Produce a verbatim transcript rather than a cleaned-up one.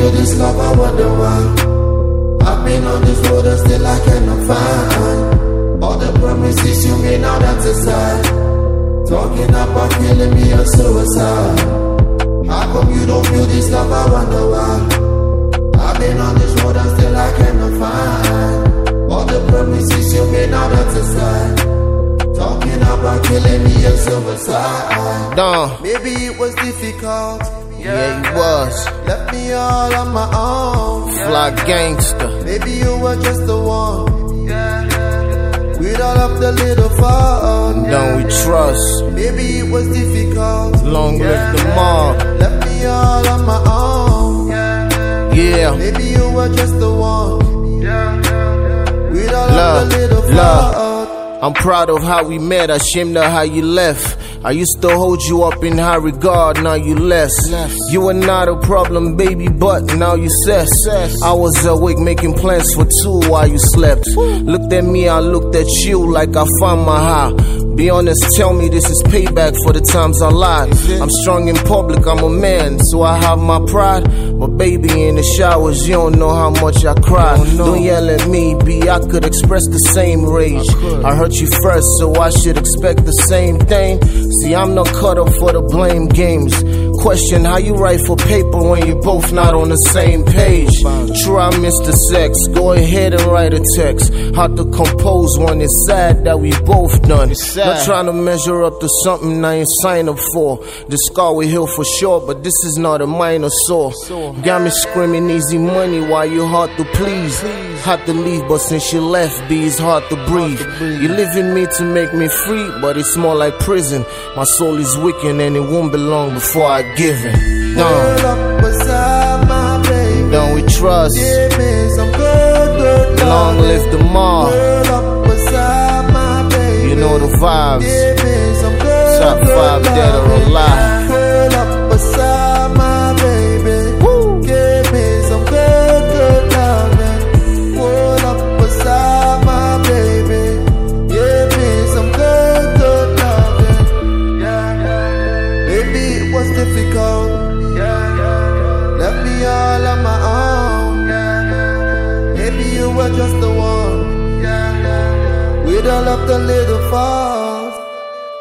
feel this love, I wonder why. I've been on this road and still I cannot find all the promises you made, now that's aside. Talking about killing me or suicide. How come you don't feel this love, I wonder why. I've been on this road and still I cannot find all the promises you made, now that's aside. Talking about killing me or suicide. Nah. Maybe it was difficult. Yeah, it was. Left me all on my own. Fly gangster. Maybe you were just the one. With all of the little fun. Don't we trust? Maybe it was difficult. Long live the mob. Left me all on my own. Yeah. Maybe you were just the one. With all love, of the little fun. love. I'm proud of how we met, ashamed of how you left. I used to hold you up in high regard, now you less. You were not a problem, baby, but now you cess. I was awake making plans for two while you slept. Looked at me, I looked at you like I found my high. Be honest, tell me this is payback for the times I lied. I'm strong in public, I'm a man, so I have my pride. But baby, in the showers, you don't know how much I cry. Don't yell at me, B, I could express the same rage. I hurt you first, so I should expect the same thing. See, I'm not cut up for the blame games. Question how you write for paper when you're both not on the same page. True, I miss the sex, go ahead and write a text. How to compose one, it's sad that we both done. Not trying to measure up to something I ain't signed up for. The scar will heal for sure, but this is not a minor sore. Got me screaming easy money while you hard to please. Hard to leave, but since you left, B, it's hard to breathe. You live in me to make me free, but it's more like prison. My soul is wicked and it won't be long before I give it. Girl, beside my baby. Don't we trust? Give me some good, good Long live the mob. Girl, up beside my baby. You know the vibes. Give me some good, Top good five dead or alive. Girl, up beside my baby. Woo. Give me some good, good loving. Girl, up beside my baby. Give me some good, good loving. Yeah, yeah. Maybe it was difficult. Yeah, yeah. Left me all on my own. Yeah, yeah. Maybe you were just the one. Yeah, yeah. With all of the little fun.